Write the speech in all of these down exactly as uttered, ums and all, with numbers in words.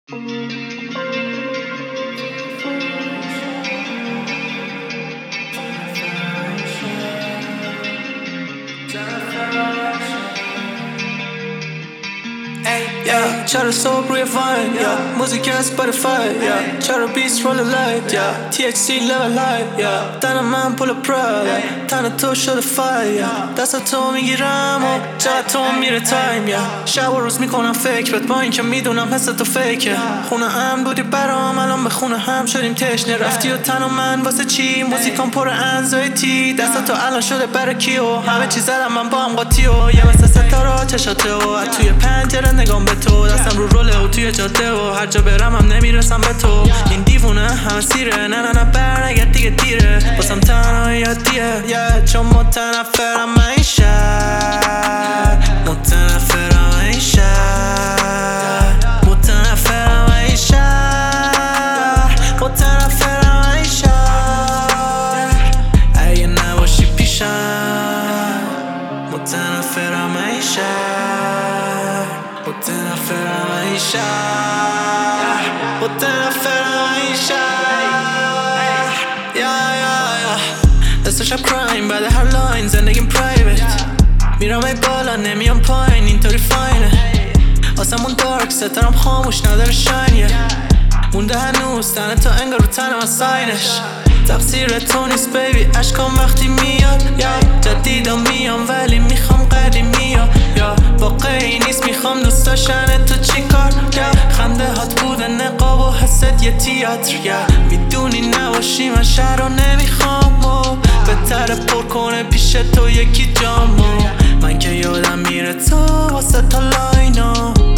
Yeah, چرا صبح روی وین yeah. موزیک از سپاتیفای yeah. چرا بیست رول لایت yeah. تی اچ سی level high yeah. تن من پول پراد yeah. تن تو شده فای yeah. دست تو میگیرم و جا تو میره تایم yeah. شب و روز میکنم فکرت با این که میدونم حس تو فیکه yeah. خونه هم بودی برام الان به خونه هم شدیم تشنه رفتی و تن و من واسه چی موزیکم پر انزایتی دست تو الان شده برای کیو همه چیز زدم من با هم قاطی و یه مثل ستاره چشاته و از توی پنجره نگام به تو دستم رو روله و توی جاده و هر جا برم هم نمیرسم به تو این دیوونه همه سیره نه نه نه بر نگرد دیگه دیره باسم تنهاییه yeah. چون متنفرم این شهر متنفرم این شهر متنفرم این شهر متنفرم این شهر اگه نباشی پیشم متنفرم این شهر متنفرم این شهر متنفرم این شهر یا یا یا دست شب کرایم بعد هر لاین زندگیم پرایویت میرم ای بالا نمیام پایین اینطوری فاینه آسمون دارک ستارم خاموش نداره شاین مونده هنوز تنه تا انگار رو تنم از ساینش تقصیر تو نیست بیبی عشقام وقتی میاد یا جدیدا میام ولی میخوام قدیمی یا یا واقعی نیست میخوام دوست داشتن تو چی کار یا خنده هات بودن نقاب و حست یه تیاتر یا میدونی نباشی من شهر رو نمیخوام و بهتره پر کنه پیش تو یکی جامو من که یادم میره تو واسه تا لاینا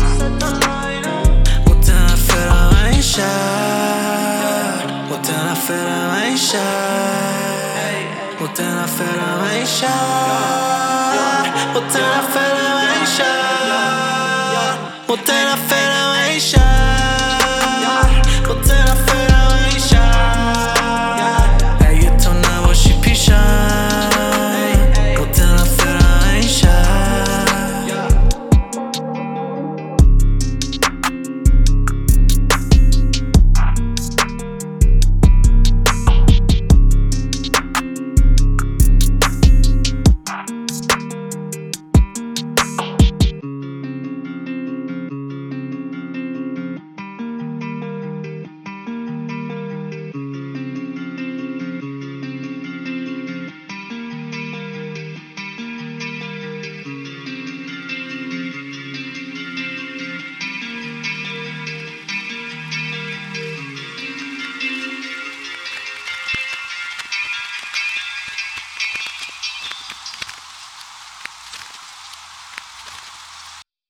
متنفرم این شهر متنفرم این شهر متنفرم این شهر متنفرم این شهر متنفرم این شهر